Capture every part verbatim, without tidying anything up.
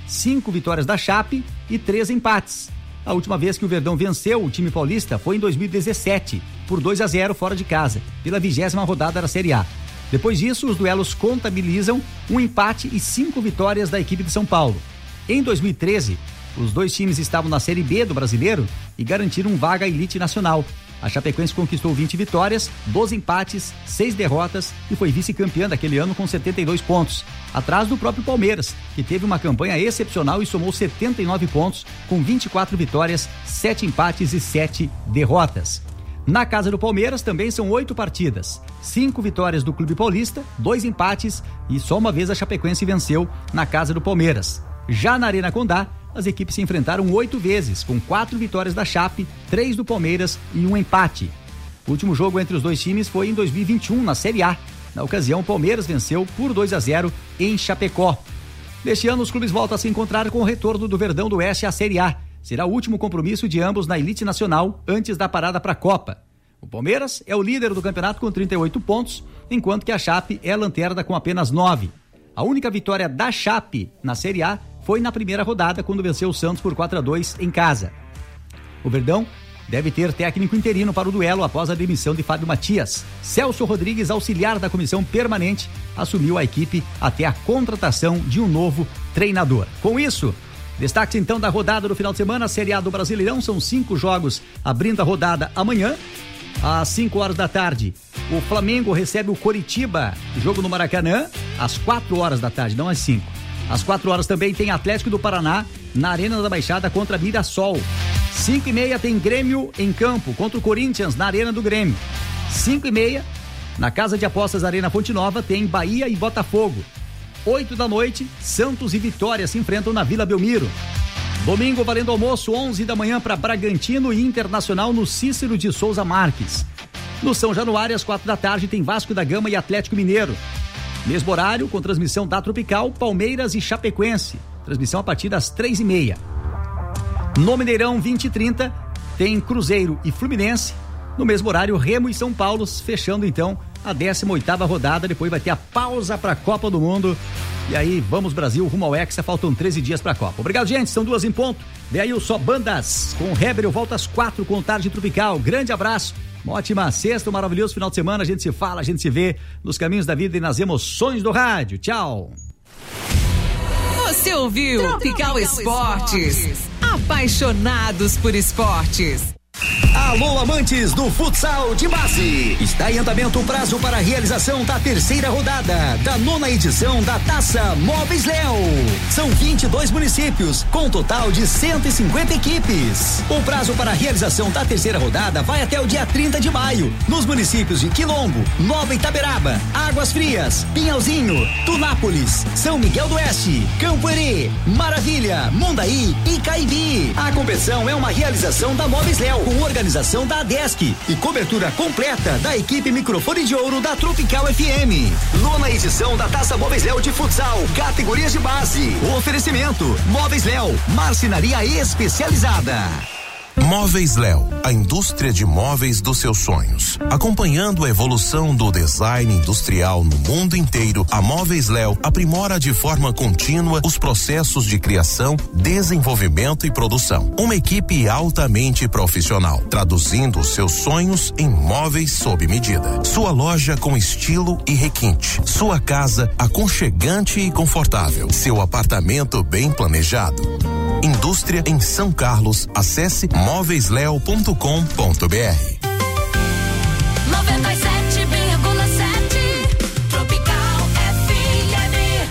cinco vitórias da Chape e três empates. A última vez que o Verdão venceu o time paulista foi em dois mil e dezessete, por dois a zero fora de casa, pela vigésima rodada da Série A. Depois disso, os duelos contabilizam um empate e cinco vitórias da equipe de São Paulo. Em dois mil e treze, os dois times estavam na Série B do Brasileiro e garantiram vaga à elite nacional. A Chapecoense conquistou vinte vitórias, doze empates, seis derrotas e foi vice-campeã daquele ano com setenta e dois pontos, atrás do próprio Palmeiras, que teve uma campanha excepcional e somou setenta e nove pontos, com vinte e quatro vitórias, sete empates e sete derrotas. Na casa do Palmeiras também são oito partidas, cinco vitórias do Clube Paulista, dois empates e só uma vez a Chapecoense venceu na casa do Palmeiras. Já na Arena Condá, as equipes se enfrentaram oito vezes, com quatro vitórias da Chape, três do Palmeiras e um empate. O último jogo entre os dois times foi em dois mil e vinte e um, na Série A. Na ocasião, o Palmeiras venceu por dois a zero em Chapecó. Neste ano, os clubes voltam a se encontrar com o retorno do Verdão do Oeste à Série A. Será o último compromisso de ambos na elite nacional antes da parada para a Copa. O Palmeiras é o líder do campeonato com trinta e oito pontos, enquanto que a Chape é a lanterna com apenas nove. A única vitória da Chape na Série A foi na primeira rodada, quando venceu o Santos por quatro a dois em casa. O Verdão deve ter técnico interino para o duelo após a demissão de Fábio Matias. Celso Rodrigues, auxiliar da comissão permanente, assumiu a equipe até a contratação de um novo treinador. Com isso, destaques então da rodada do final de semana, a Série A do Brasileirão, são cinco jogos abrindo a rodada amanhã. Às cinco horas da tarde, o Flamengo recebe o Coritiba, jogo no Maracanã, às quatro horas da tarde, não às cinco. Às quatro horas também tem Atlético do Paraná na Arena da Baixada contra Mirassol. Cinco e meia tem Grêmio em campo contra o Corinthians na Arena do Grêmio. Cinco e meia, na Casa de Apostas Arena Fonte Nova, tem Bahia e Botafogo. Oito da noite, Santos e Vitória se enfrentam na Vila Belmiro. Domingo, valendo almoço, onze da manhã para Bragantino e Internacional no Cícero de Souza Marques. No São Januário, às quatro da tarde, tem Vasco da Gama e Atlético Mineiro. Mesmo horário, com transmissão da Tropical, Palmeiras e Chapecoense. Transmissão a partir das três e meia. No Mineirão, vinte e trinta, tem Cruzeiro e Fluminense. No mesmo horário, Remo e São Paulo, fechando então a décima oitava rodada. Depois vai ter a pausa para a Copa do Mundo. E aí, vamos Brasil, rumo ao Hexa, faltam treze dias para a Copa. Obrigado, gente, são duas em ponto. Vem aí o Só Bandas, com o Heber, eu volto às quatro com Tarde Tropical. Grande abraço. Uma ótima sexta, um maravilhoso final de semana. A gente se fala, a gente se vê nos caminhos da vida e nas emoções do rádio. Tchau. Você ouviu Tropical, Tropical Esportes. Esportes. Apaixonados por esportes. Alô, amantes do futsal de base. Está em andamento o prazo para a realização da terceira rodada da nona edição da Taça Móveis Léo. São vinte e dois municípios, com um total de cento e cinquenta equipes. O prazo para a realização da terceira rodada vai até o dia trinta de maio, nos municípios de Quilombo, Nova Itaberaba, Águas Frias, Pinhalzinho, Tunápolis, São Miguel do Oeste, Campo Herê, Maravilha, Mondaí e Caibi. A competição é uma realização da Móveis Léo, com organização da ADESC e cobertura completa da equipe Microfone de Ouro da Tropical F M. Nona edição da Taça Móveis Léo de Futsal, categorias de base. O oferecimento: Móveis Léo, marcenaria especializada. Móveis Léo, a indústria de móveis dos seus sonhos. Acompanhando a evolução do design industrial no mundo inteiro, a Móveis Léo aprimora de forma contínua os processos de criação, desenvolvimento e produção. Uma equipe altamente profissional, traduzindo os seus sonhos em móveis sob medida. Sua loja com estilo e requinte. Sua casa aconchegante e confortável. Seu apartamento bem planejado. Indústria em São Carlos. Acesse móveis léo ponto com ponto br. noventa e sete vírgula sete Tropical F M.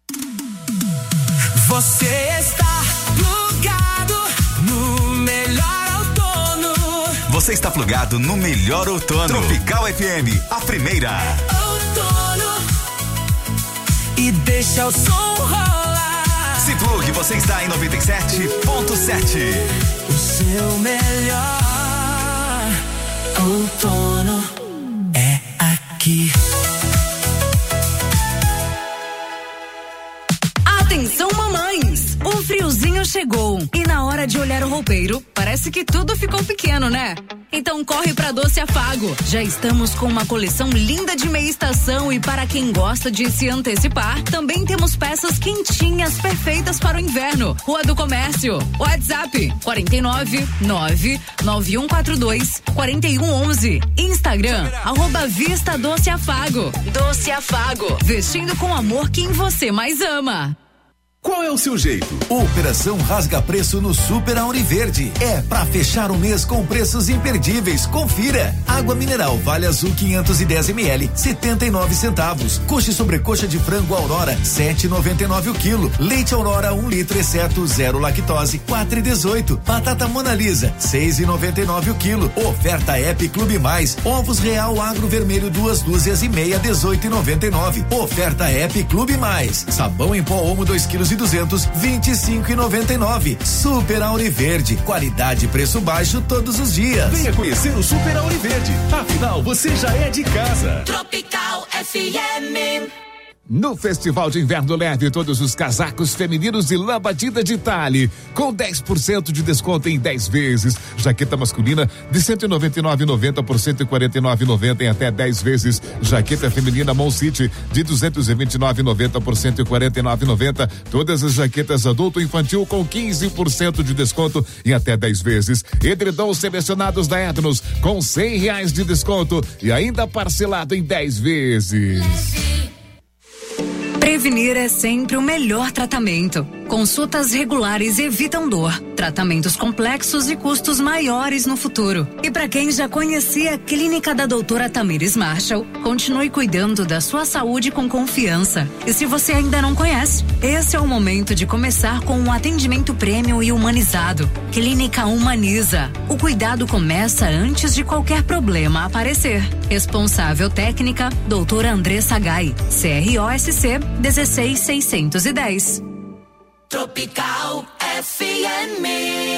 Você está plugado no melhor outono. Você está plugado no melhor outono. Tropical F M, a primeira. É outono e deixa o som rolar. Se plugue, você está em noventa e sete ponto sete. O seu melhor outono é aqui. Atenção, mamães! O friozinho chegou e na hora hora de olhar o roupeiro, parece que tudo ficou pequeno, né? Então corre pra Doce Afago. Já estamos com uma coleção linda de meia estação e para quem gosta de se antecipar, também temos peças quentinhas perfeitas para o inverno. Rua do Comércio. WhatsApp quarenta e nove, nove nove um quatro dois, quarenta e um onze. Instagram, arroba Vista Doce Afago. Doce Afago. Vestindo com amor quem você mais ama. Qual é o seu jeito? Operação Rasga Preço no Super Auriverde. É pra fechar o mês com preços imperdíveis. Confira. Água mineral Vale Azul quinhentos e dez mililitros, setenta e nove centavos. Coxa e sobrecoxa de frango Aurora, sete e noventa e nove o quilo. Leite Aurora um litro exceto zero lactose, quatro e dezoito. Batata Mona Lisa, seis e noventa e nove o quilo. Oferta App Clube Mais. Ovos Real Agro Vermelho duas dúzias e meia, dezoito e noventa e nove. Oferta App Clube Mais. Sabão em pó Omo dois quilos e duzentos, vinte e cinco e noventa e nove. Super Auriverde, qualidade e preço baixo todos os dias. Venha conhecer o Super Auriverde. Afinal, você já é de casa. Tropical F M. No Festival de Inverno Leve, todos os casacos femininos de lã batida de Tale, com dez por cento de desconto em dez vezes. Jaqueta masculina de cento e noventa e nove reais e noventa centavos por cento e quarenta e nove reais e noventa centavos em até dez vezes. Jaqueta feminina Mon City de duzentos e vinte e nove reais e noventa centavos por cento e quarenta e nove reais e noventa centavos. Todas as jaquetas adulto e infantil com quinze por cento de desconto em até dez vezes. Edredons selecionados da Etnos com cem reais de desconto e ainda parcelado em dez vezes. Prevenir é sempre o melhor tratamento. Consultas regulares evitam dor, tratamentos complexos e custos maiores no futuro. E para quem já conhecia a clínica da doutora Tamires Marshall, continue cuidando da sua saúde com confiança. E se você ainda não conhece, esse é o momento de começar com um atendimento premium e humanizado. Clínica Humaniza. O cuidado começa antes de qualquer problema aparecer. Responsável técnica, doutora Andressa Gai, C R O S C dezesseis seiscentos e dez. Tropical F M.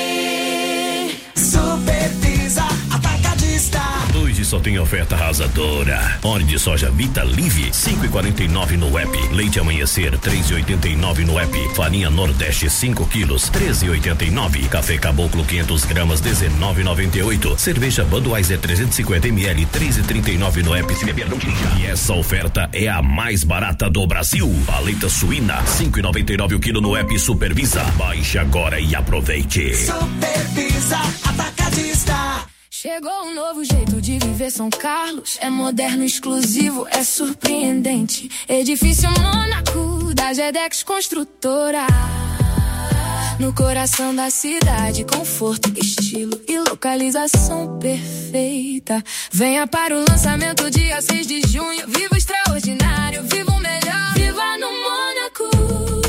Super Pisa Atacadista. Hoje só tem oferta arrasadora. Óleo de soja Vita Live, cinco e quarenta e nove no app. Leite Amanhecer, três e oitenta e nove no app. Farinha Nordeste, cinco quilos, treze e oitenta e nove. Café Caboclo, quinhentos gramas, dezenove e noventa e oito. Cerveja Budweiser, trezentos e cinquenta mililitros, três e trinta e nove no app. Se beber, não dirija. E essa oferta é a mais barata do Brasil. Paleta suína, cinco e noventa e nove o quilo no app Supervisa. Baixe agora e aproveite. Supervisa Atacadista. Chegou um novo jeito de viver São Carlos. É moderno, exclusivo, é surpreendente. Edifício Mônaco da Gedex Construtora. No coração da cidade, conforto, estilo e localização perfeita. Venha para o lançamento dia seis de junho. Viva o extraordinário, viva o melhor. Viva no Mônaco.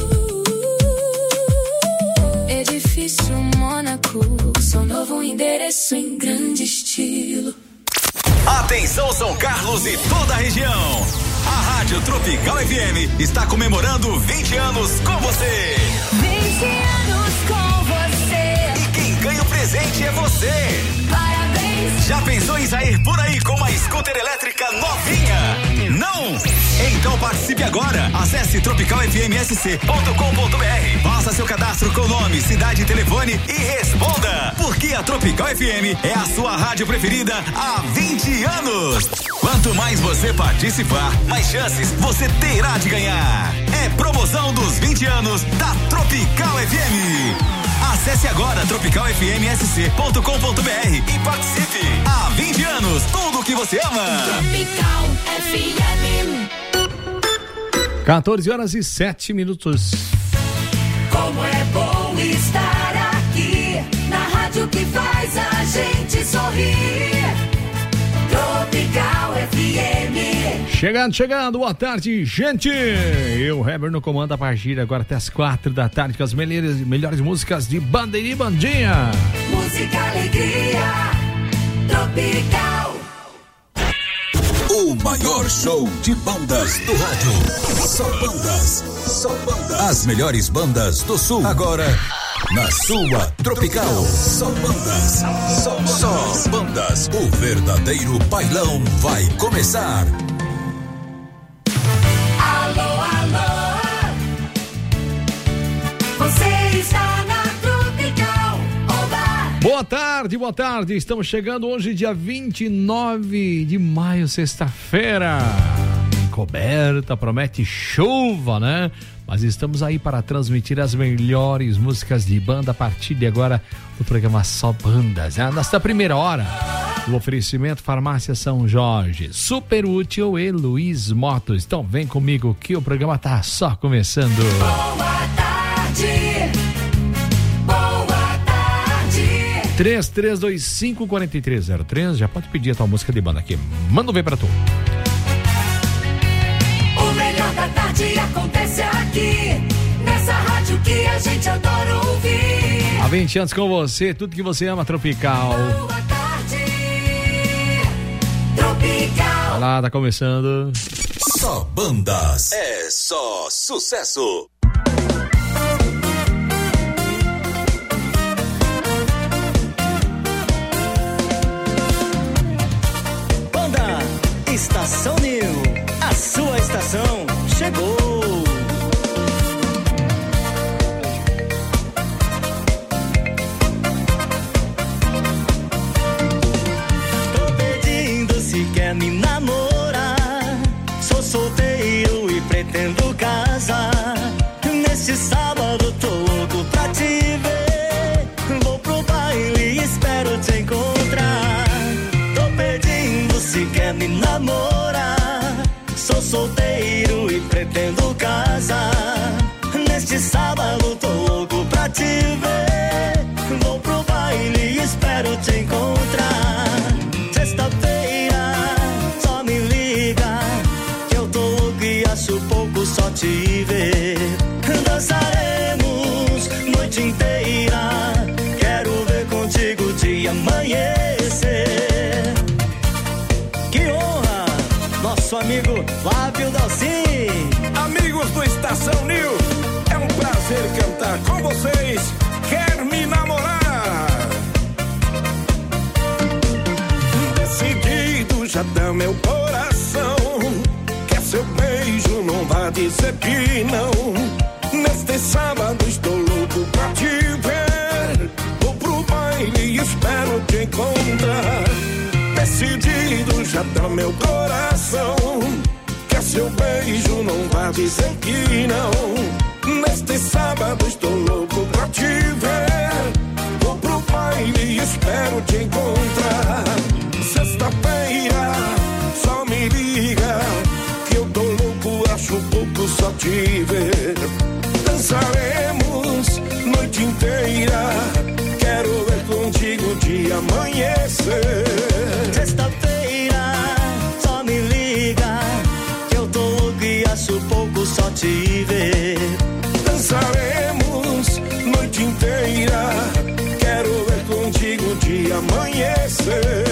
Edifício Mônaco, seu novo endereço em grande estilo. Atenção São Carlos e toda a região. A Rádio Tropical F M está comemorando vinte anos com você. vinte anos com você. E quem ganha o presente é você. Parabéns. Já pensou em sair por aí com uma scooter elétrica novinha? Não? Então participe agora. Acesse tropical f m s c ponto com ponto b r. Faça seu cadastro com nome, cidade e telefone e responda. Porque a Tropical F M é a sua rádio preferida há vinte anos. Quanto mais você participar, mais chances você terá de ganhar. É promoção dos vinte anos da Tropical F M. Acesse agora tropical f m s c ponto com ponto b r e participe. Há vinte anos, tudo o que você ama. Tropical F M. quatorze horas e sete minutos. Como é bom estar aqui na rádio que faz a gente sorrir. Tropical F M. Chegando, chegando, boa tarde, gente. Eu, Heber, no comando a partir agora até as quatro da tarde com as melhores, melhores músicas de banda e bandinha. Música, alegria, Tropical. O maior show de bandas do rádio. Só bandas, só bandas. As melhores bandas do sul. Agora, na sua Tropical. Só bandas, só bandas. Só bandas. O verdadeiro bailão vai começar. Alô, alô. Você está na Tropical. tarde, boa tarde. Estamos chegando hoje, dia vinte e nove de maio, sexta-feira. Coberta, promete chuva, né? Mas estamos aí para transmitir as melhores músicas de banda a partir de agora do programa Só Bandas. Né? Nesta primeira hora, o oferecimento Farmácia São Jorge, Super Útil e Luiz Motos. Então vem comigo que o programa tá só começando. Boa tarde. Boa tarde. três três dois cinco, quatro três zero três, já pode pedir a tua música de banda aqui. Manda ver pra tu. O melhor da tarde acontece aqui, nessa rádio que a gente adora ouvir. Há vinte anos com você, tudo que você ama, Tropical. Boa tarde, Tropical. Olá, tá começando. Só bandas. É só sucesso. Banda Estação New, a sua estação chegou. Tô pedindo se quer me namorar. Sou solteiro e pretendo casar. Neste sábado tô louco pra te ver. Vou pro baile e espero te encontrar. Tô pedindo se quer me namorar. Sou solteiro e pretendo casar. Neste sábado tô louco pra te ver. Vou pro baile e espero te encontrar. Sexta-feira, só me liga, que eu tô louco e acho pouco só te ver. Dançaremos noite inteira, quero ver contigo de amanhecer. Que honra, nosso amigo Flávio Dalcin. Amigos do Estação New, é um prazer cantar com vocês. Quer me namorar? Decidido já dá meu coração. Quer seu beijo, não vá dizer que não. Neste sábado estou louco pra te ver. Vou pro baile e espero te encontrar. Decidido já dá meu coração. Quer seu beijo, não vá dizer que não. Neste sábado estou louco pra te ver. Vou pro baile e espero te encontrar. Sexta-feira, só me liga, que eu tô louco, acho pouco só te ver. Dançaremos noite inteira, quero ver contigo de amanhecer. Sexta-feira, só me liga, que eu tô louco e acho pouco só te ver. Dançaremos noite inteira, quero ver contigo de amanhecer.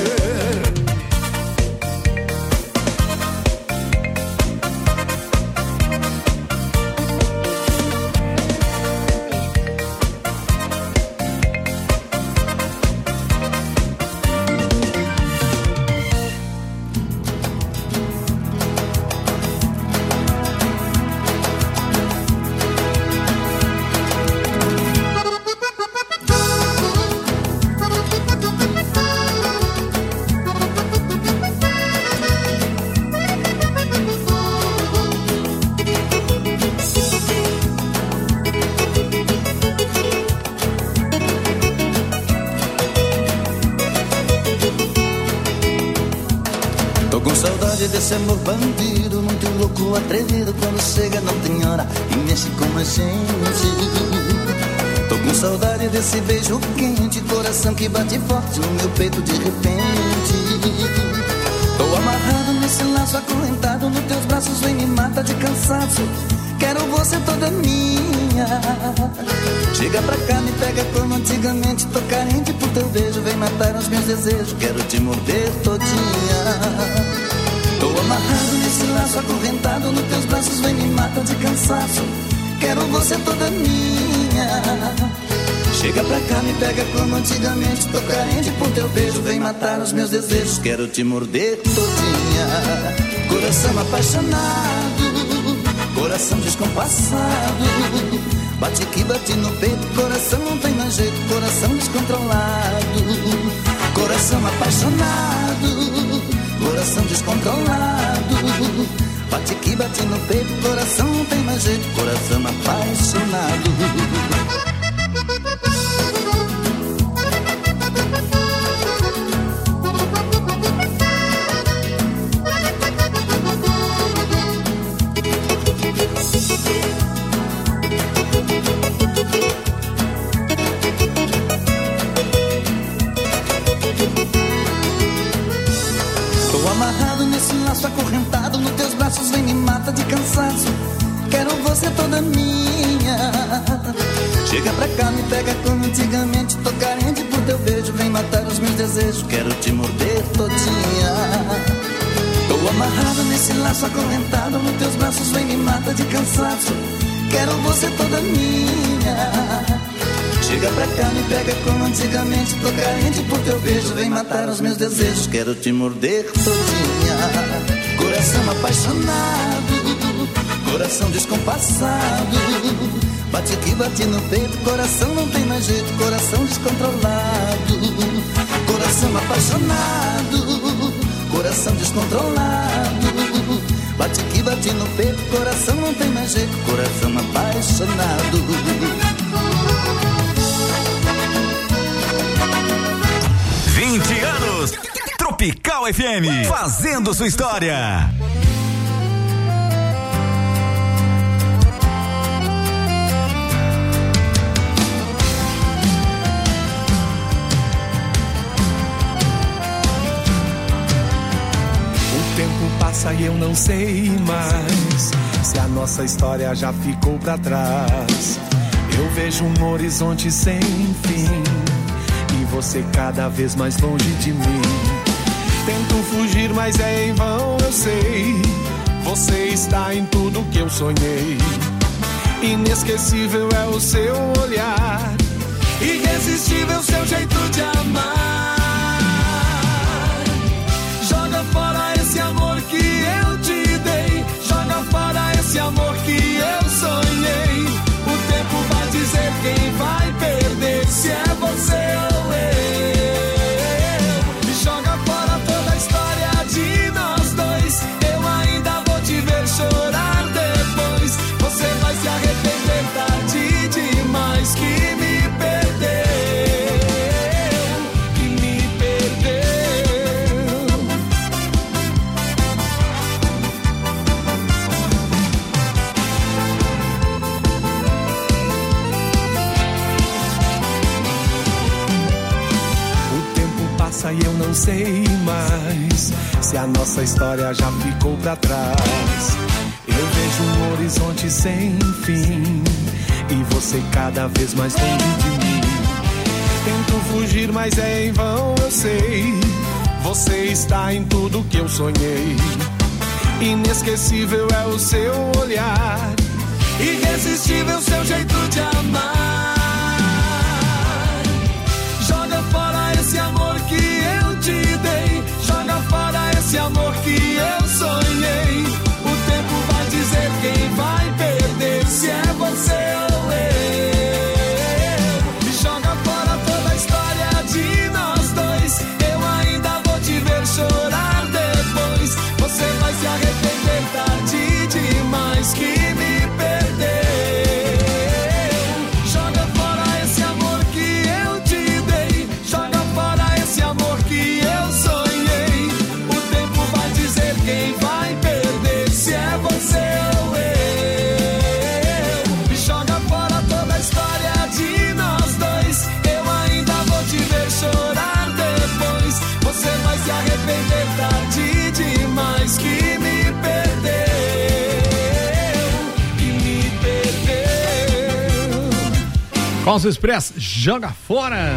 Desse amor bandido, muito louco, atrevido. Quando chega não tem hora e mexe com a gente. Tô com saudade desse beijo quente, coração que bate forte no meu peito de repente. Tô amarrado nesse laço, acorrentado nos teus braços, vem me mata de cansaço. Quero você toda minha. Chega pra cá, me pega como antigamente. Tô carente por teu beijo, vem matar os meus desejos. Quero te morder todinha. Tô amarrado nesse laço, acorrentado nos teus braços, vem me mata de cansaço. Quero você toda minha. Chega pra cá, me pega como antigamente. Tô carente por teu beijo, vem matar os meus desejos. Quero te morder todinha. Coração apaixonado, coração descompassado. Bate que bate no peito, coração não tem mais jeito, coração descontrolado. coração apaixonado, coração descontrolado. Bate que bate no peito, coração não tem mais jeito, coração apaixonado. Laço acorrentado nos teus braços, vem me mata de cansaço. Quero você toda minha. Chega pra cá, me pega como antigamente. Tô carente por teu beijo, vem matar os meus desejos. Quero te morder todinha. Tô amarrado nesse laço acorrentado nos teus braços, vem me mata de cansaço. Quero você toda minha. Chega pra cá, me pega como antigamente. Tô carente por teu beijo, vem matar os meus desejos. Quero te morder todinha. Coração apaixonado, coração descompassado. Bate que bate no peito, coração não tem mais jeito, coração descontrolado. Coração apaixonado, coração descontrolado. Bate que bate no peito, coração não tem mais jeito, coração apaixonado. vinte anos, Tropical F M, fazendo sua história. O tempo passa e eu não sei mais se a nossa história já ficou pra trás. Eu vejo um horizonte sem fim e você cada vez mais longe de mim. Tento fugir, mas é em vão, eu sei. Você está em tudo que eu sonhei. Inesquecível é o seu olhar, irresistível seu jeito de amar. Joga fora esse amor que eu te dei. Joga fora esse amor que eu sonhei. O tempo vai dizer quem vai perder, se é você ou eu. Joga fora toda a história de nós dois. Eu ainda vou te ver chorar depois. Você vai se arrepender tarde demais que me perdeu, que me perdeu. O tempo passa e eu não sei mais se a nossa história já ficou pra trás. Eu vejo um horizonte sem fim e você cada vez mais longe de mim. Tento fugir, mas é em vão, eu sei. Você está em tudo que eu sonhei. Inesquecível é o seu olhar, irresistível seu jeito de amar. Joga fora esse amor que eu te dei. Joga fora esse amor que eu sonhei. O tempo vai dizer quem vai perder, se é você ou eu. Joga fora toda a história de nós dois. Eu ainda vou te ver chorar depois. Você vai se arrepender tarde demais que me perdeu. Joga fora esse amor que eu te dei. Joga fora esse amor que eu sonhei. O tempo vai dizer quem vai perder, se é você ou eu. Joga fora toda a história de nós dois. Eu ainda vou te ver chorar depois. Você vai se arrepender tarde demais que me perdeu, que me perdeu. Calça Express, joga fora.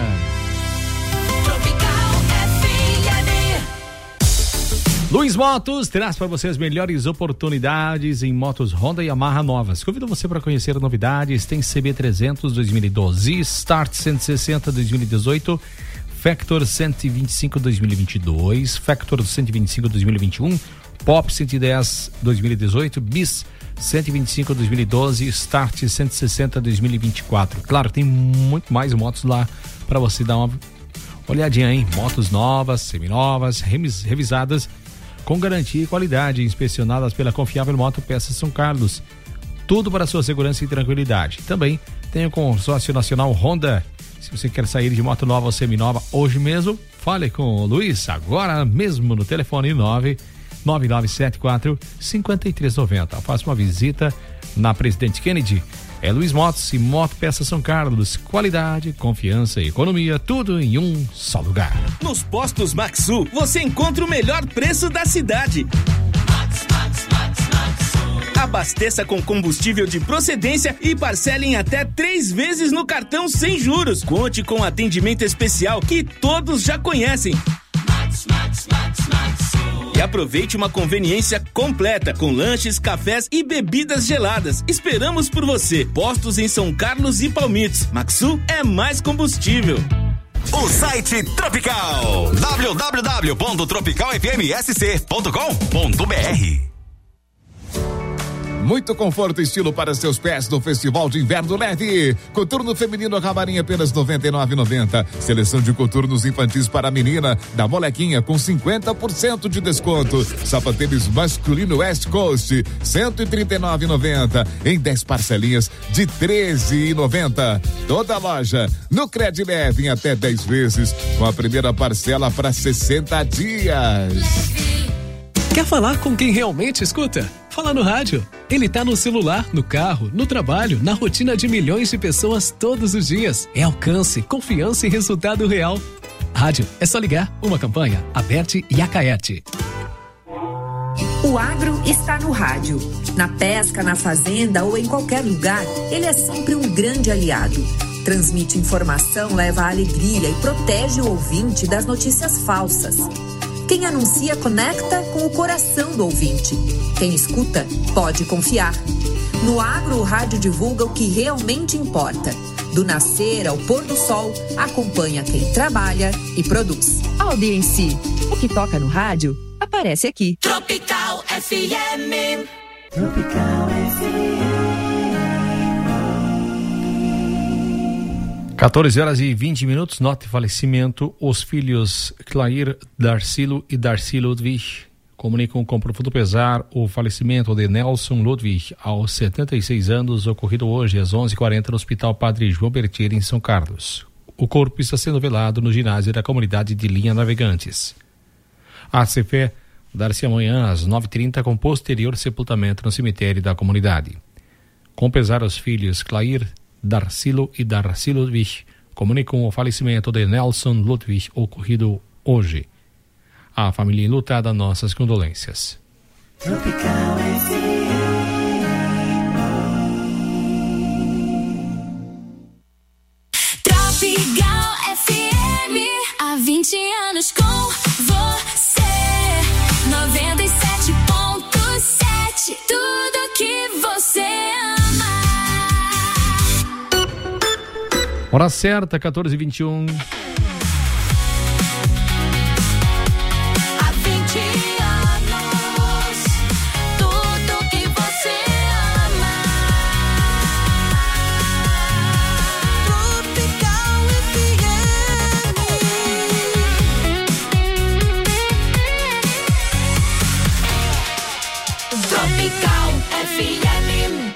Luiz Motos traz para você as melhores oportunidades em motos Honda e Yamaha novas. Convido você para conhecer novidades. Tem C B trezentos dois mil e doze, Start cento e sessenta dois mil e dezoito, Factor cento e vinte e cinco dois mil e vinte e dois, Factor cento e vinte e cinco dois mil e vinte e um, Pop cento e dez dois mil e dezoito, Bis cento e vinte e cinco dois mil e doze, Start cento e sessenta dois mil e vinte e quatro. Claro, tem muito mais motos lá para você dar uma Olhadinha, hein? Motos novas, seminovas, remis, revisadas, com garantia e qualidade, inspecionadas pela confiável Moto Peças São Carlos. Tudo para sua segurança e tranquilidade. Também tem o consórcio nacional Honda. Se você quer sair de moto nova ou seminova hoje mesmo, fale com o Luiz agora mesmo no telefone nove nove nove sete quatro cinco três nove zero. Faça uma visita na Presidente Kennedy. É Luiz Motos e Moto Peças São Carlos. Qualidade, confiança e economia, tudo em um só lugar. Nos postos Maxu, você encontra o melhor preço da cidade. Max, Max, Max, Maxu. Abasteça com combustível de procedência e parcele em até três vezes no cartão sem juros. Conte com atendimento especial que todos já conhecem. Max, Max, Max, Maxu. E aproveite uma conveniência completa com lanches, cafés e bebidas geladas. Esperamos por você. Postos em São Carlos e Palmitos. Maxu é mais combustível. O site Tropical w w w ponto tropical f m s c ponto com ponto b r. Muito conforto e estilo para seus pés no Festival de Inverno Leve. Coturno feminino Camarim apenas noventa e nove reais e noventa centavos. Seleção de coturnos infantis para a menina da Molequinha com cinquenta por cento de desconto. Sapatênis masculino West Coast cento e trinta e nove reais e noventa centavos em dez parcelinhas de treze reais e noventa centavos. Toda a loja no Cred Leve em até dez vezes com a primeira parcela para sessenta dias. Quer falar com quem realmente escuta? Fala no rádio. Ele tá no celular, no carro, no trabalho, na rotina de milhões de pessoas todos os dias. É alcance, confiança e resultado real. Rádio, é só ligar. Uma campanha, Aberte e Acaete. O agro está no rádio. Na pesca, na fazenda ou em qualquer lugar, ele é sempre um grande aliado. Transmite informação, leva alegria e protege o ouvinte das notícias falsas. Quem anuncia conecta com o coração do ouvinte. Quem escuta pode confiar. No agro, o rádio divulga o que realmente importa. Do nascer ao pôr do sol, acompanha quem trabalha e produz. Audiência. O que toca no rádio aparece aqui. Tropical F M. Tropical F M. quatorze horas e vinte minutos, nota de falecimento. Os filhos Clair, Darcilo e Darcy Ludwig comunicam com profundo pesar o falecimento de Nelson Ludwig aos setenta e seis anos, ocorrido hoje às onze e quarenta no Hospital Padre João Bertier, em São Carlos. O corpo está sendo velado no ginásio da comunidade de Linha Navegantes. A C F E dar-se amanhã às nove e trinta com posterior sepultamento no cemitério da comunidade. Com pesar, os filhos Clair, Darcilo e Darcy Ludwig comunicam o falecimento de Nelson Ludwig ocorrido hoje. A família enlutada, nossas condolências. Tropical F M. Tropical F M. Há vinte anos com você. noventa e sete ponto sete. Tudo que você ama. Hora certa, quatorze e vinte e um. Há vinte anos, tudo que você ama. Tropical F M. Tropical F M.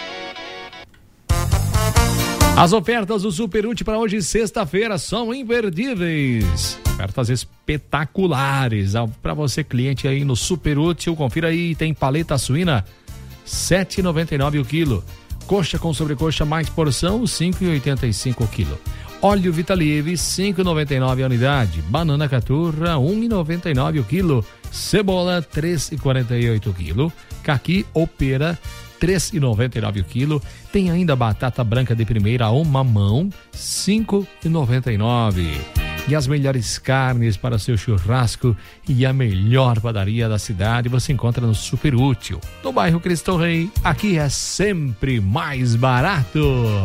As ofertas do Superute para hoje, sexta-feira, são imperdíveis. Ofertas espetaculares para você, cliente aí no Superútil. Confira aí, tem paleta suína sete reais e noventa e nove centavos o quilo. Coxa com sobrecoxa mais porção cinco reais e oitenta e cinco centavos o quilo. Óleo Vitalive cinco reais e noventa e nove centavos a unidade. Banana caturra um real e noventa e nove centavos o quilo. Cebola três reais e quarenta e oito centavos o quilo. Caqui ou pera três reais e noventa e nove centavos o quilo. Tem ainda batata branca de primeira ou mamão, cinco reais e noventa e nove centavos. E as melhores carnes para seu churrasco e a melhor padaria da cidade você encontra no Superútil, no bairro Cristo Rei. Aqui é sempre mais barato.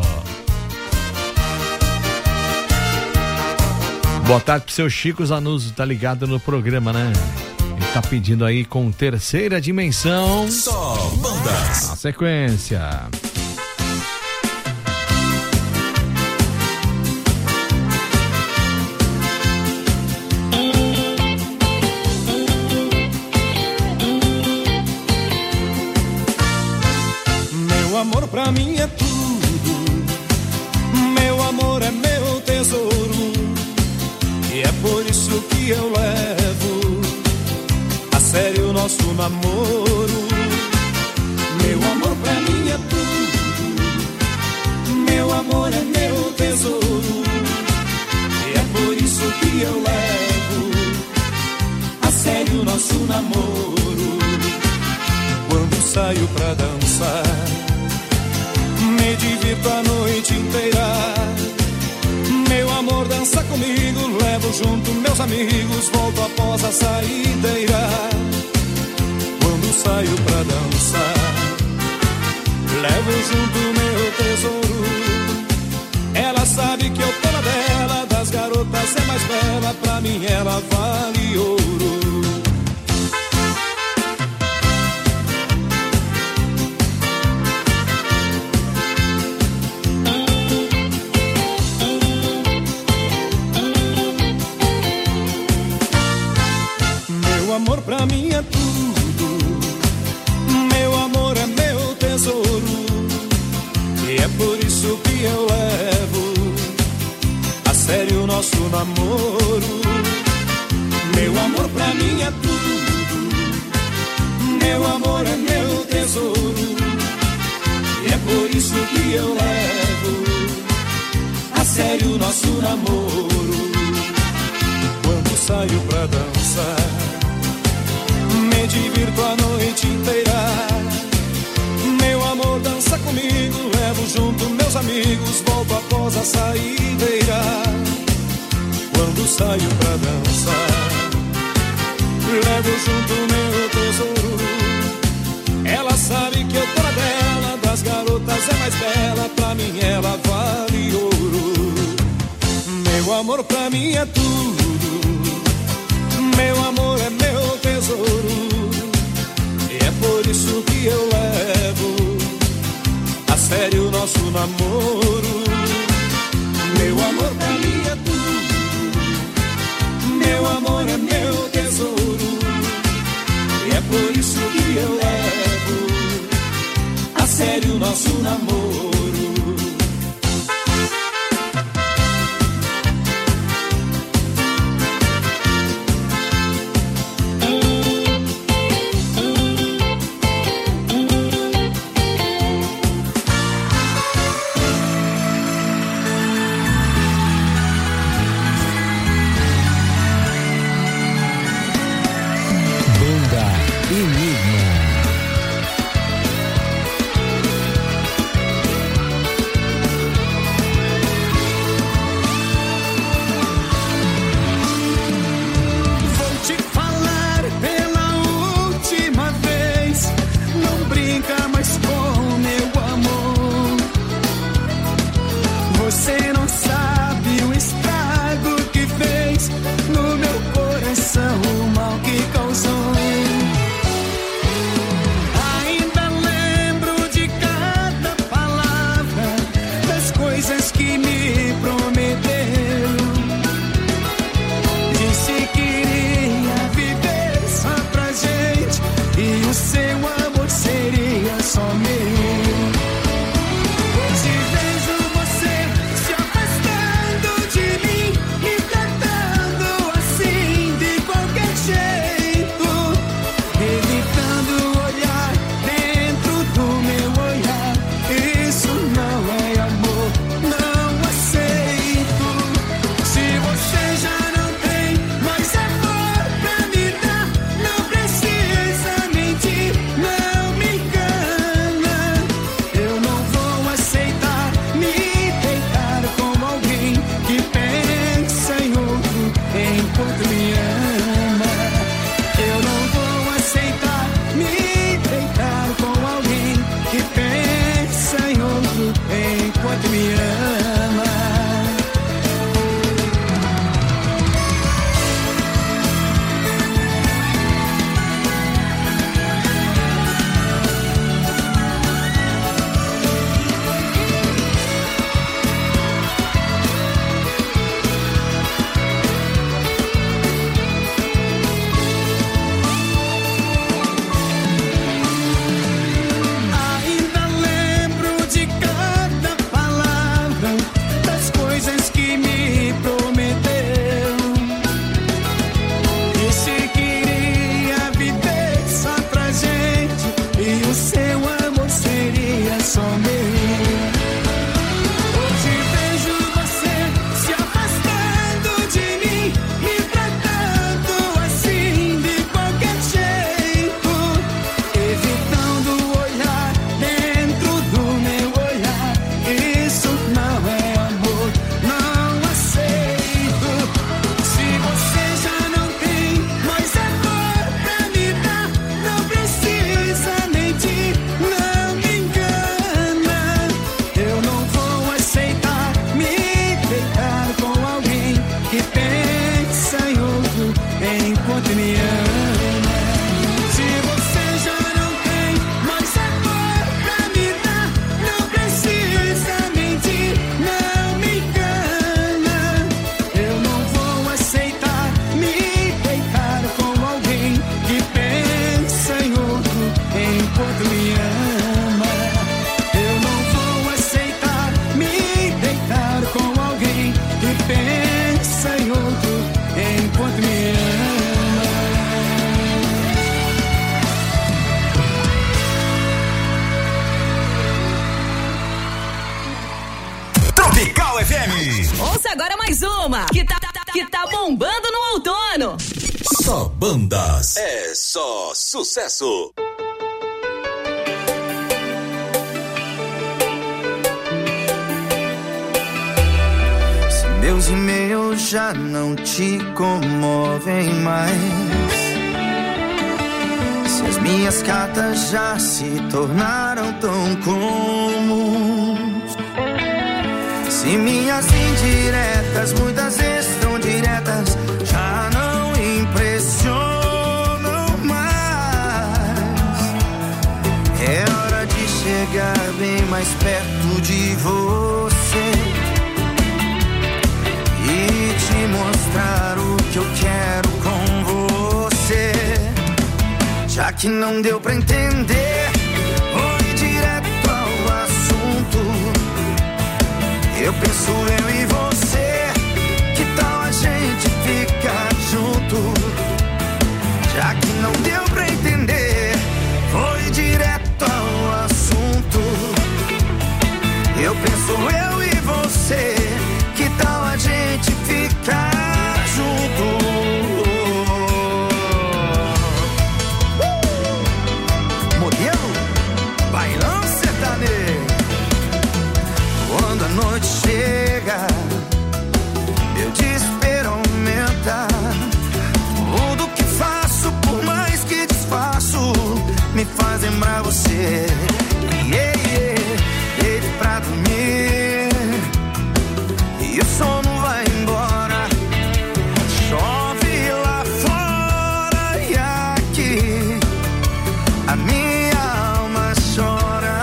Boa tarde pro seu Chico Zanuso, tá ligado no programa, né? Ele tá pedindo aí com Terceira Dimensão. Só bandas. Na sequência. namoro. Quando saio pra dançar, me divirto a noite inteira. Meu amor dança comigo, levo junto meus amigos, volto após a saideira. Quando saio pra dançar, levo junto meu tesouro. Ela sabe que eu tô na dela, das garotas é mais bela, pra mim ela vale ouro. Meu amor pra mim é tudo, meu amor é meu tesouro. E é por isso que eu levo a sério o nosso namoro. Meu amor pra mim é tudo, meu amor é meu tesouro. E é por isso que eu levo a sério o nosso namoro. Quando saio pra dançar, me divirto a noite inteira. Meu amor dança comigo, levo junto meus amigos, volto após a saideira. Quando saio pra dançar, levo junto meu tesouro. Ela sabe que eu tô na dela, das garotas é mais bela, pra mim ela vale ouro. Meu amor pra mim é tudo, meu amor é meu tesouro. E é por isso que eu levo a sério o nosso namoro. Meu amor pra mim é tudo, meu amor é meu tesouro. E é por isso que eu levo a sério o nosso namoro. Só meu. Hoje vejo você se afastar. Ouça agora mais uma que tá, tá, que tá bombando no outono. Só bandas. É só sucesso. Se meus e-mails já não te comovem mais, se as minhas cartas já se tornaram tão comuns, se minhas indiretas, muitas vezes tão diretas, já não impressionam mais, é hora de chegar bem mais perto de você e te mostrar o que eu quero com você. Já que não deu pra entender, vou direto ao assunto. Eu penso eu e você, que tal a gente ficar junto? Já que não deu pra entender, vou direto ao assunto. Eu penso eu e você, que tal a gente ficar junto? Bailão sertanejo. Quando a noite chega, meu desespero aumenta. Tudo que faço, por mais que disfarço, me faz lembrar você. Yeah, yeah. Deito pra dormir e o sono vai embora. Chove lá fora e aqui a minha alma chora.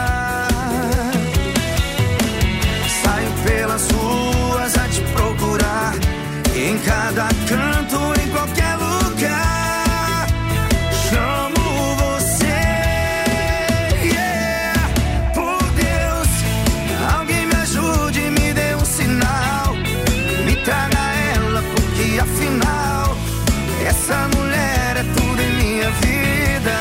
Saio pelas ruas a te procurar, em cada canto, em qualquer lugar. Chamo você, yeah. Por Deus, alguém me ajude, me dê um sinal, me traga ela, porque afinal essa mulher é tudo em minha vida.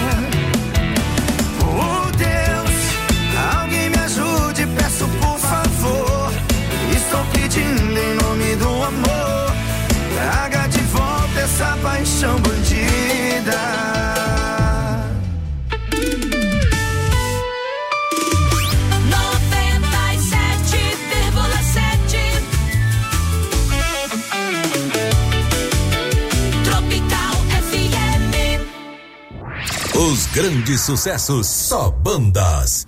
Por Deus, alguém me ajude, peço por favor. Estou pedindo em nome do amor, traga de volta essa paixão bandida. noventa e sete vírgula sete Tropical F M. Os grandes sucessos, só bandas.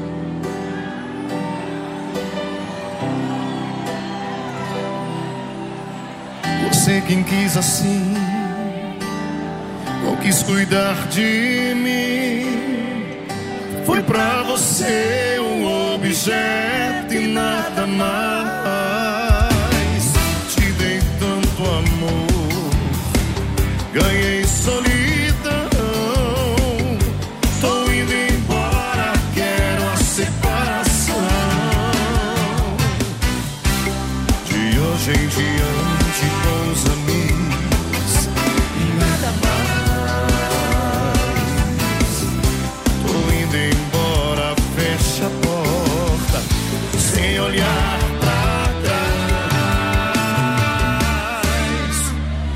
Você quem quis assim, não quis cuidar de mim. Foi pra você um objeto e nada mais. Te dei tanto amor, ganhei solidão. Tô indo embora, quero a separação. De hoje em diante com os amigos, nada mais. Tô indo embora, fecha a porta, sem olhar pra trás.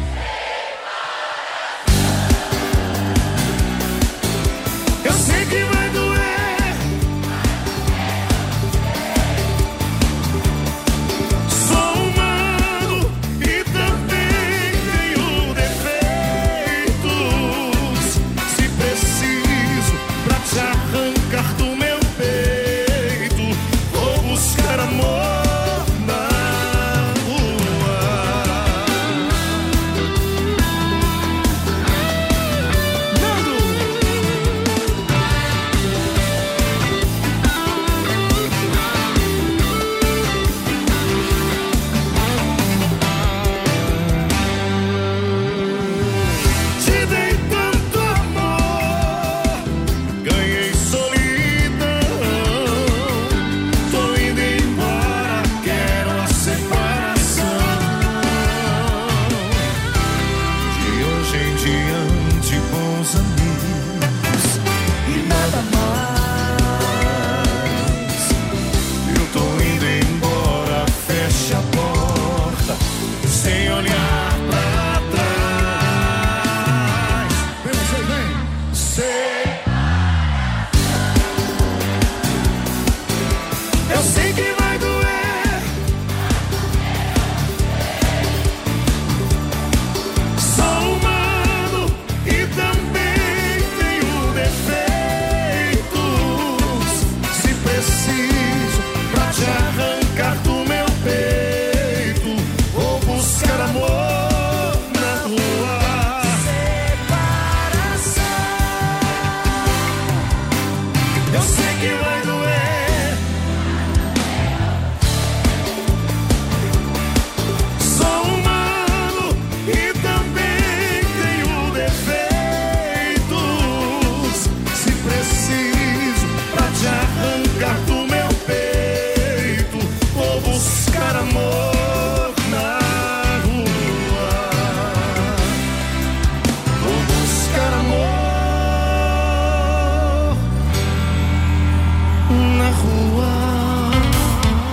Eu sei que vai doer, sou humano e também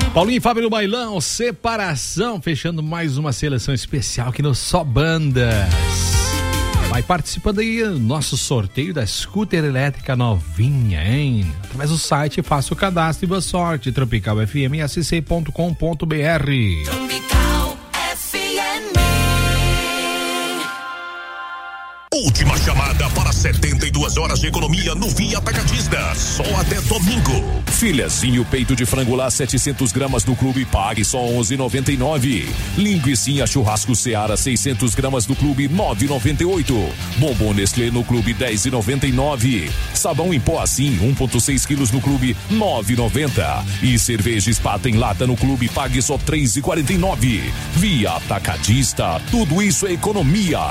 Paulinho e Fábio no Bailão, separação, fechando mais uma seleção especial aqui no Só Bandas. Vai participando aí do nosso sorteio da scooter elétrica novinha, hein? Através do site, faça o cadastro e boa sorte. tropical f m s c ponto com ponto b r. Tropical F M. Última chamada para setenta e duas horas de economia no Via Atacadista. Só até domingo. Filhazinho peito de frango lá setecentos gramas no clube, pague só onze reais e noventa e nove centavos. Linguicinha churrasco Seara seiscentos gramas no clube, nove reais e noventa e oito centavos. Bombom Nestlé no clube, dez reais e noventa e nove centavos. Sabão em pó assim, um vírgula seis quilos no clube, nove reais e noventa centavos. E cerveja Espata em lata no clube, pague só três reais e quarenta e nove centavos. Via Atacadista, tudo isso é economia.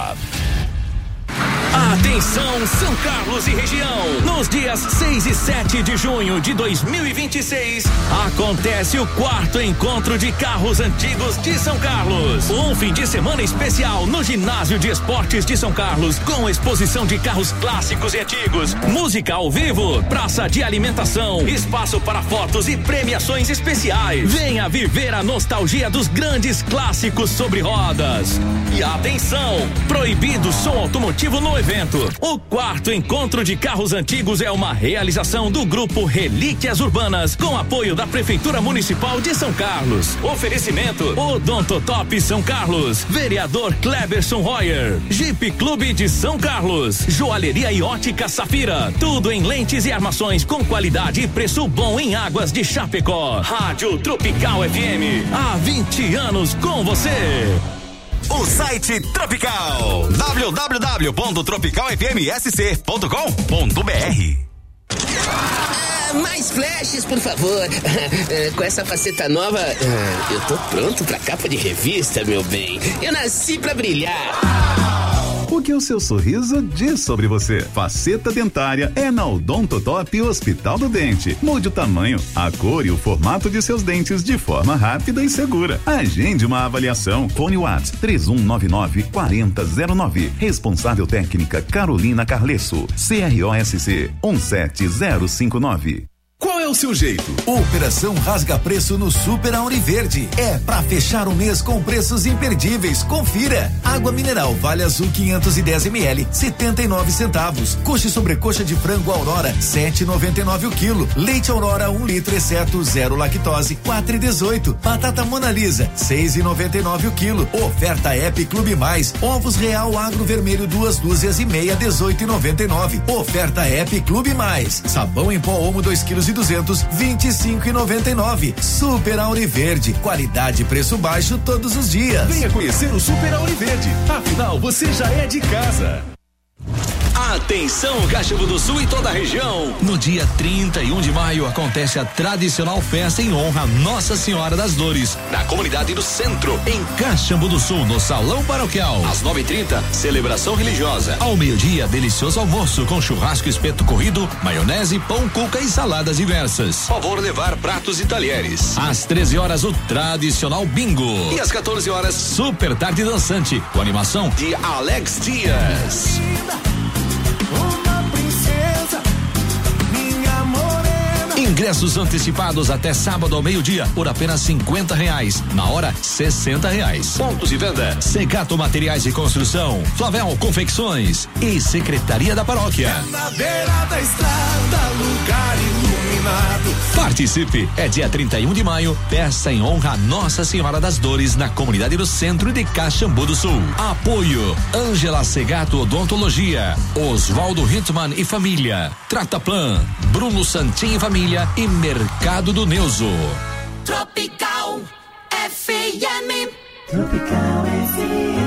Atenção, São Carlos e região. Nos dias seis e sete de junho de dois mil e vinte e seis, acontece o quarto encontro de carros antigos de São Carlos. Um fim de semana especial no Ginásio de Esportes de São Carlos, com exposição de carros clássicos e antigos, música ao vivo, praça de alimentação, espaço para fotos e premiações especiais. Venha viver a nostalgia dos grandes clássicos sobre rodas. E atenção, proibido som automotivo no evento. O quarto encontro de carros antigos é uma realização do grupo Relíquias Urbanas, com apoio da Prefeitura Municipal de São Carlos. Oferecimento Odontotop São Carlos, vereador Cleberson Royer, Jeep Clube de São Carlos, Joalheria e Ótica Safira, tudo em lentes e armações com qualidade e preço bom em Águas de Chapecó. Rádio Tropical F M, há vinte anos com você. O site Tropical, w w w ponto tropical f m s c ponto com ponto b r. Ah, mais flashes, por favor. Com essa faceta nova, eu tô pronto pra capa de revista, meu bem. Eu nasci pra brilhar. O que o seu sorriso diz sobre você? Faceta dentária é na Odontotop Hospital do Dente. Mude o tamanho, a cor e o formato de seus dentes de forma rápida e segura. Agende uma avaliação. Fone WhatsApp três um nove nove, quatro zero zero nove. Responsável técnica Carolina Carlesso. C R O S C um sete zero cinco nove. Qual é o seu jeito? Operação Rasga Preço no Super Auriverde. É pra fechar o mês com preços imperdíveis. Confira. Água mineral Vale Azul quinhentos e dez mililitros, setenta e nove centavos. Coxa e sobrecoxa de frango Aurora, sete reais e noventa e nove o quilo. Leite Aurora um litro, exceto zero lactose, quatro reais e dezoito. Batata Mona Lisa, seis reais e noventa e nove o quilo. Oferta App Clube Mais. Ovos Real Agro Vermelho duas dúzias e meia, dezoito reais e noventa e nove. Oferta App Clube Mais. Sabão em pó Omo dois quilos e duzentos, vinte e cinco reais e noventa e nove. Super Auriverde, qualidade e preço baixo todos os dias. Venha conhecer o Super Auriverde, afinal você já é de casa. Atenção, Caxambu do Sul e toda a região. No dia trinta e um de maio acontece a tradicional festa em honra a Nossa Senhora das Dores, na comunidade do Centro, em Caxambu do Sul, no Salão Paroquial. Às nove e trinta, celebração religiosa. Ao meio-dia, delicioso almoço com churrasco, espeto corrido, maionese, pão, cuca e saladas diversas. Favor levar pratos e talheres. Às treze horas, o tradicional bingo. E às quatorze horas, super tarde dançante, com animação de Alex Dias. Ingressos antecipados até sábado ao meio-dia por apenas cinquenta reais. Na hora, sessenta reais. Pontos de venda: Segato Materiais de Construção, Flavel Confecções e Secretaria da Paróquia. É na beira da estrada, lugar iluminado. Participe, é dia trinta e um de maio, festa em honra a Nossa Senhora das Dores na comunidade do Centro de Caxambu do Sul. Apoio: Ângela Segato Odontologia, Oswaldo Hitman e Família, Trataplan, Bruno Santin e Família e Mercado do Neuso. Tropical F M. Tropical F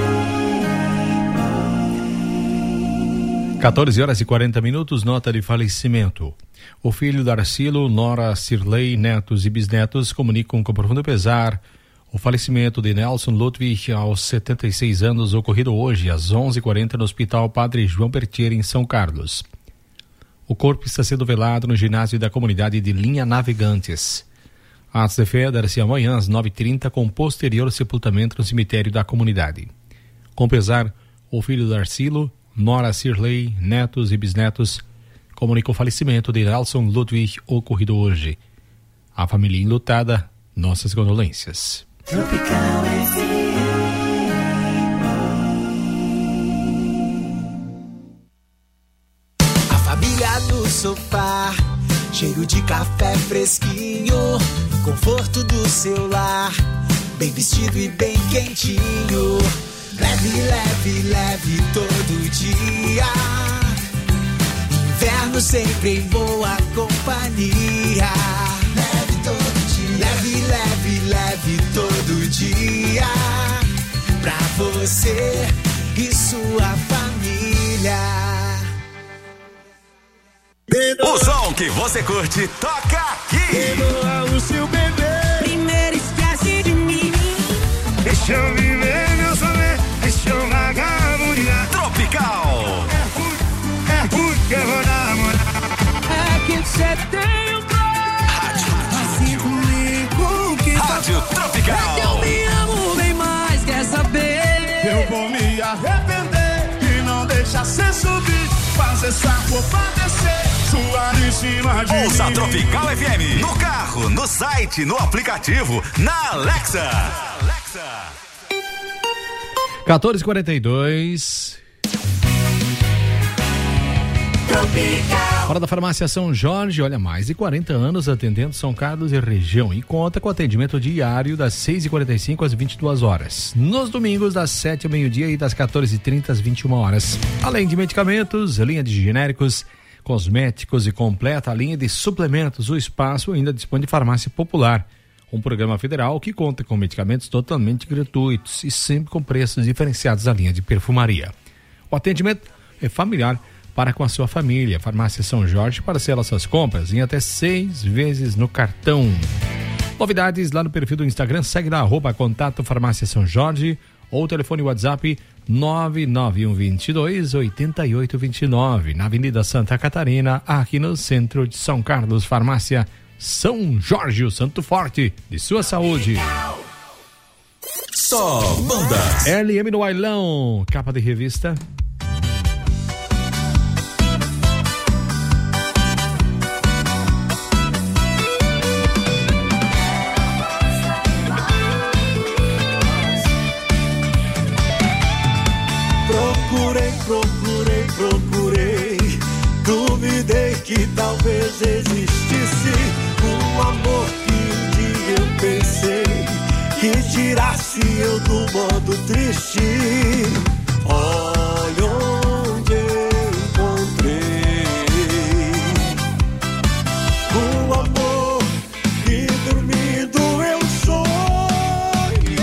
M. quatorze horas e quarenta minutos, nota de falecimento. O filho Darcilo, nora Cirlei, netos e bisnetos comunicam com profundo pesar o falecimento de Nelson Ludwig aos setenta e seis anos, ocorrido hoje às onze e quarenta no Hospital Padre João Bertier, em São Carlos. O corpo está sendo velado no ginásio da comunidade de Linha Navegantes. A atos de fé dará-se amanhã às nove e trinta com posterior sepultamento no cemitério da comunidade. Com pesar, o filho Darcilo, nora Cirlei, netos e bisnetos comunicam o falecimento de Nelson Ludwig, ocorrido hoje. A família enlutada Nossas condolências. Tropical F M. A família no sofá, cheiro de café fresquinho, conforto do seu lar, bem vestido e bem quentinho. Leve, leve, leve todo dia. Inverno sempre em boa companhia. Leve todo dia. Leve, leve, leve todo dia. Pra você e sua família. O som que você curte toca aqui. Perdoa o seu bebê. Primeiro esquece de mim. Deixa eu viver meu sonho. Deixa eu vagabundear. Tropical. É ruim, é ruim que eu vou namorar. É que você tem um Rádio. assim comigo que Rádio Tropical. Eu me amo bem mais, quer saber? Eu vou me arrepender e não deixar cê subir. Fazer saco pra descer, suar em cima de Ouça mim. Tropical F M no carro, no site, no aplicativo, na Alexa. Alexa. quatorze e quarenta e dois. Hora da Farmácia São Jorge, olha, mais de quarenta anos atendendo São Carlos e região e conta com atendimento diário das seis e quarenta e cinco às vinte e duas horas. Nos domingos das sete ao meio-dia e das quatorze e trinta às vinte e uma horas. Além de medicamentos, linha de genéricos, cosméticos e completa a linha de suplementos, o espaço ainda dispõe de farmácia popular. Um programa federal que conta com medicamentos totalmente gratuitos e sempre com preços diferenciados da linha de perfumaria. O atendimento é familiar para com a sua família. Farmácia São Jorge parcela suas compras em até seis vezes no cartão. Novidades lá no perfil do Instagram, segue lá, arroba contato Farmácia São Jorge ou telefone WhatsApp nove nove um dois dois oito oito dois nove, na Avenida Santa Catarina, aqui no centro de São Carlos. Farmácia São Jorge, o santo forte de sua saúde. Só bandas. L M no bailão, capa de revista. Procurei, procurei, procurei. Duvidei que talvez existisse um amor que um dia eu pensei que tirasse eu do modo triste. Olha onde encontrei um amor que dormindo eu sonhei.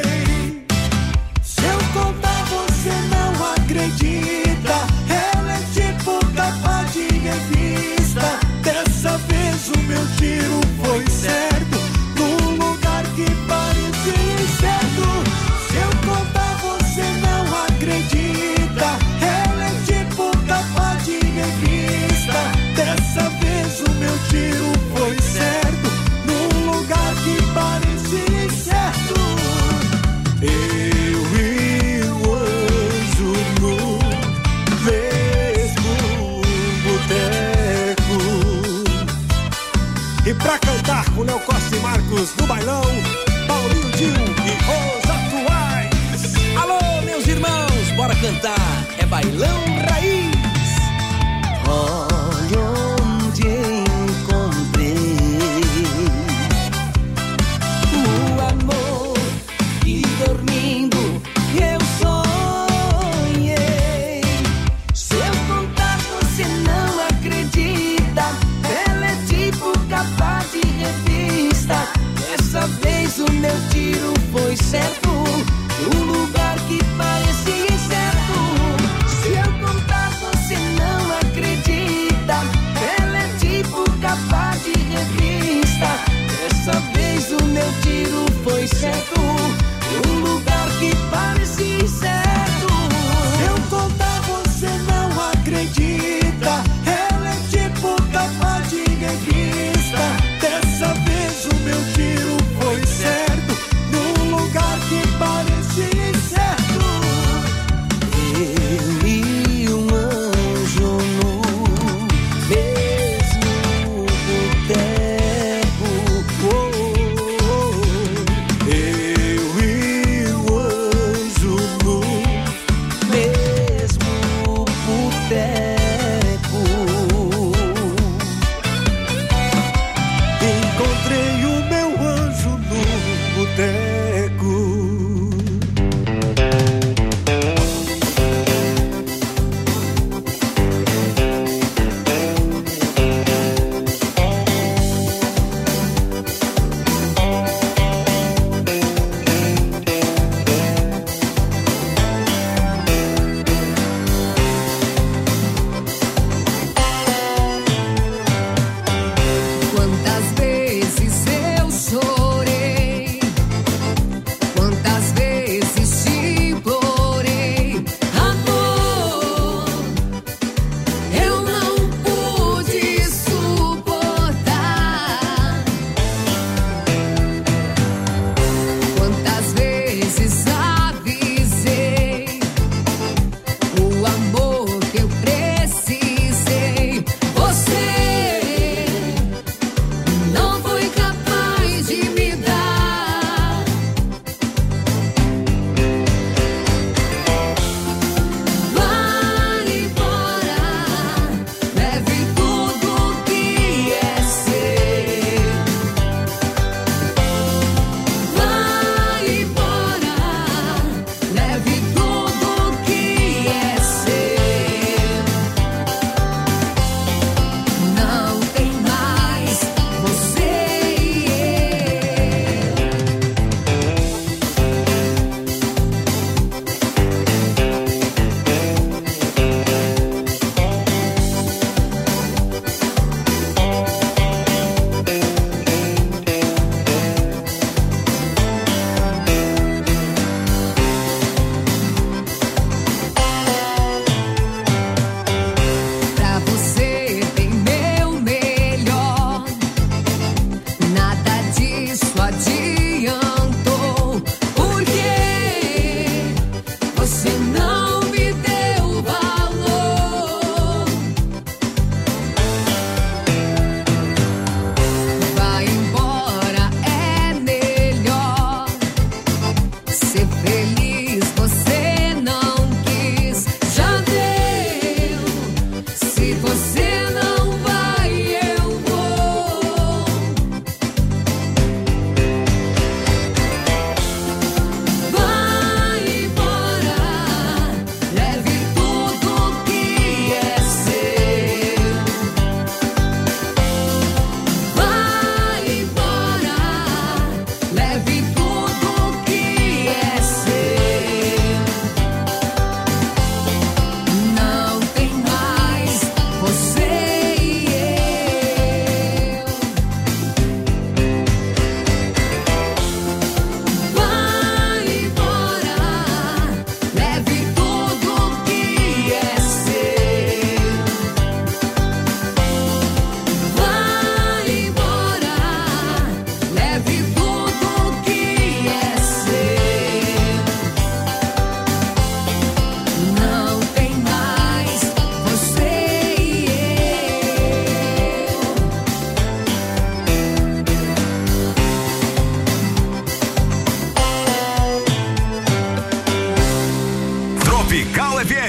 Se eu contar você não acredita, ela é tipo capa de revista. Dessa vez o meu tiro foi certo, num lugar que parecia incerto. Se eu contar você não acredita, ela é tipo capa de revista. Dessa vez o meu tiro foi certo, num lugar que parecia incerto. Eu e o anjo no mesmo boteco. E pra cantar com Léo Costa e Marcos no bailão, Paulinho Dil e os atuais. Alô, meus irmãos, bora cantar, é bailão raiz. Olha onde encontrei O amor e dormindo eu sonhei. Se eu contar você não acredita, ela é tipo capa de revista. Dessa vez o meu tiro foi certo, num lugar que parecia incerto. Se eu contar você não acredita, ela é tipo capa de revista. Dessa vez o meu tiro foi certo, num lugar que parecia incerto. Se eu contar você não acredita, ela é tipo capa de revista. Dessa vez o meu tiro foi certo, num lugar que parecia incerto. Eu e um anjo no mesmo boteco. Oh, oh,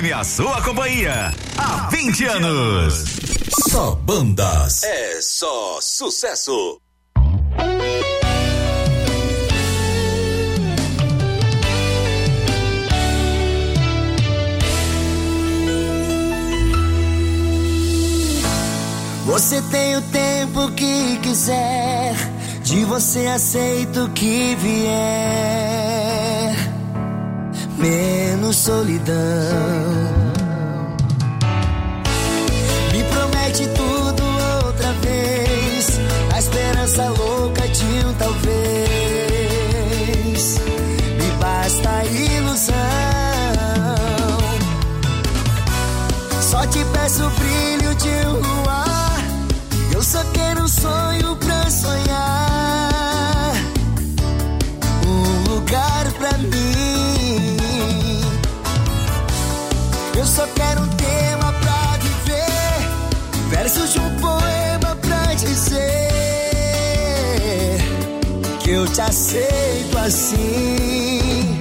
M, a sua companhia. Há vinte anos. Só bandas. É só sucesso. Você tem o tempo que quiser, de você aceito o que vier, menos solidão. Me promete tudo outra vez, a esperança louca de um talvez. Me basta a ilusão, só te peço o brilho de um luar. Eu só quero um sonho pra sonhar, um lugar pra mim. Eu só quero um tema pra viver, versos de um poema pra dizer que eu te aceito assim.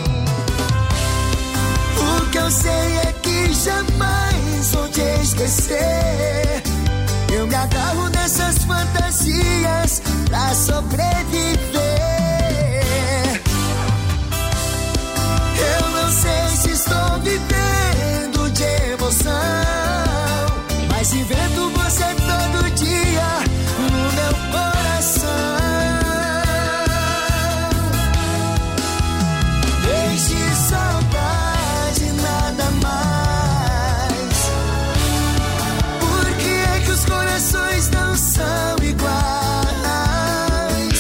O que eu sei é que jamais vou te esquecer. Eu me agarro nessas fantasias pra sobreviver. Eu não sei se estou vivendo de emoção, mas invento você todo dia no meu coração. Deixe saudade, nada mais. Por que é que os corações não são iguais?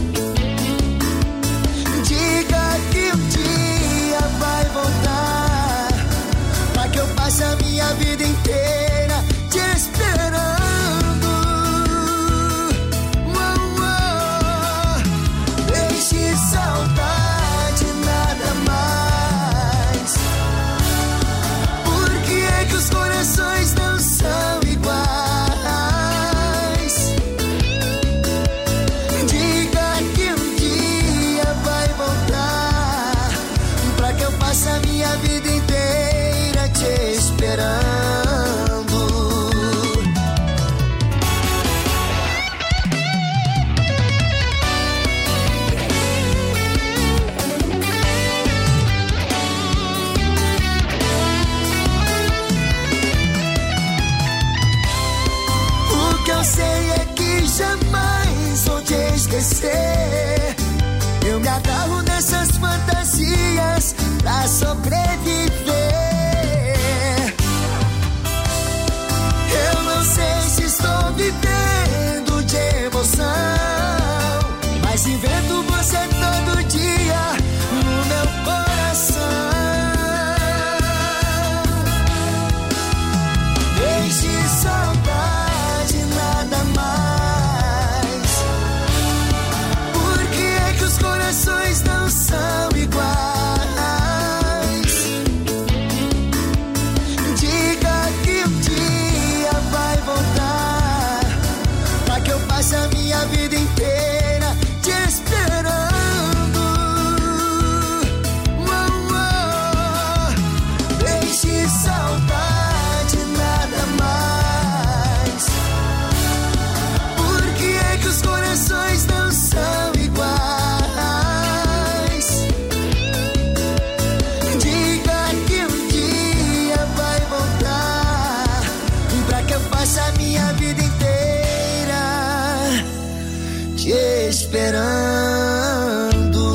Diga que um dia vai voltar, pra que eu passe a minha vida inteira te esperando. Oh, oh. Deixe saudade, nada mais. Por que é que os corações não são iguais? Diga que um dia vai voltar, pra que eu passe a minha vida inteira te esperando. O que eu sei é que jamais vou te esquecer. Eu me agarro nessas fantasias pra sobreviver. Eu não sei se estou vivendo de emoção, mas invento você todo dia no meu coração. Deixe saudade, nada mais. Por que é que os corações não são iguais? Diga que um dia vai voltar, pra que eu passe a minha vida inteira te esperando. Oh, oh. Deixe saudade, nada mais. Por que é que os corações não são iguais? Diga que um dia vai voltar, pra que eu passe a minha vida inteira te esperando.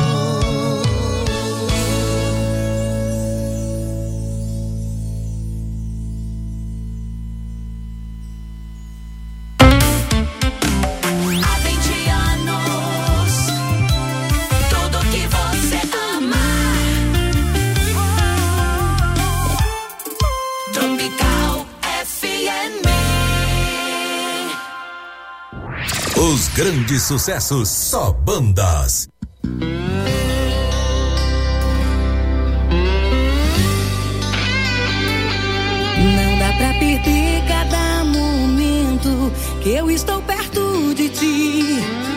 Há vinte anos, tudo que você ama. Tropical F M. Os grandes sucessos, só bandas. Não dá pra perder cada momento que eu estou perto de ti.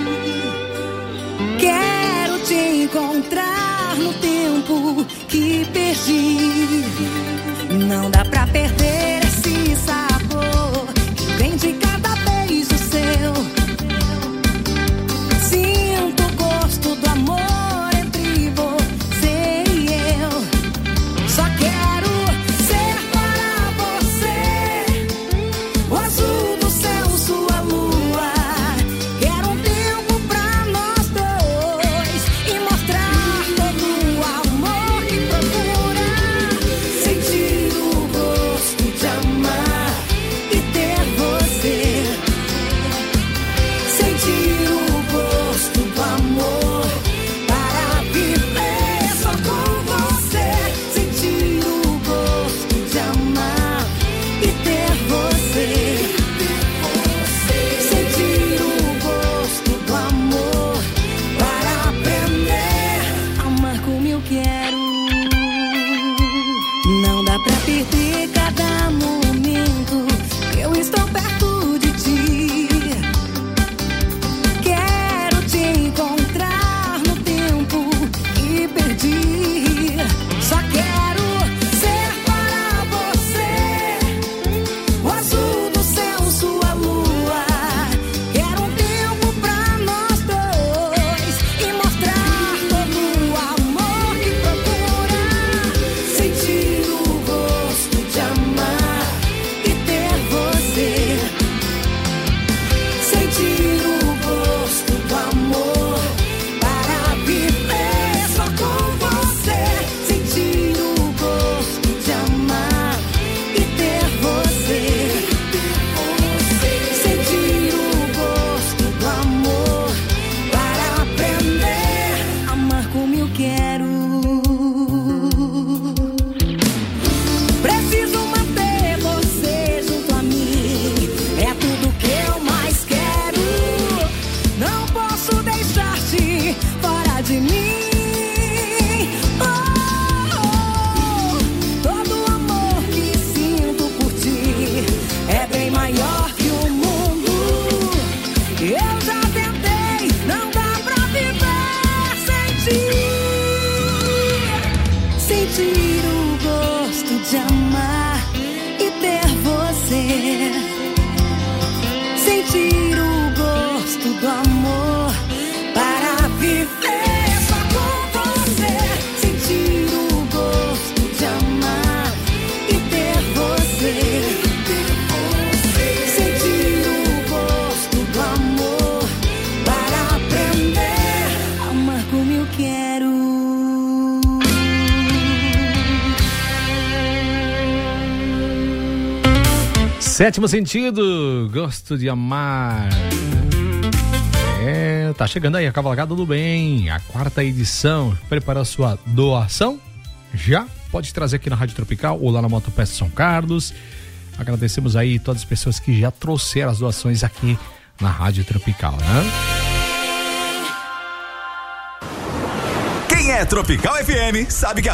Quero te encontrar no tempo que perdi. Não dá pra perder esse sabor que vem de cada beijo seu. Sinto o gosto do amor entre você e eu. Só quero ser para você o azul do céu, sua lua. Quero um tempo pra nós dois e mostrar todo o amor que procura. Sentir o gosto de amar e ter você. Sentir o gosto do amor para viver só com você. Sentir o gosto de amar e ter você. Sentir o gosto do amor para aprender a amar como eu quero. Não dá pra perder cada momento que eu estou perto de ti. Quero te encontrar no tempo que perdi. Só quero ser para você o azul do céu, sua lua. Quero um tempo pra nós dois e mostrar todo o amor que procura. Sentir o gosto de amar e ter você. Sentir o gosto do amor para viver só com você. Sentir o gosto de amar e ter você. Sentir o gosto do amor para aprender a amar como eu quero. Preciso manter você junto a mim. É tudo que eu mais quero. Não posso deixar-te fora de mim. Oh, oh, todo o amor que sinto por ti é bem maior que o mundo. Eu já tentei, não dá pra viver sem ti. Sentir o gosto de amar e ter você. Sentir o gosto do amor para viver só com você. Sentir o gosto de amar e ter você. Sentir o gosto do amor para aprender a amar como eu quero. Sétimo sentido, gosto de amar. É, tá chegando aí a Cavalgada do Bem, a quarta edição. Preparou sua doação? Já? Pode trazer aqui na Rádio Tropical ou lá na Motopeça São Carlos. Agradecemos aí todas as pessoas que já trouxeram as doações aqui na Rádio Tropical, né? Quem é Tropical F M sabe que a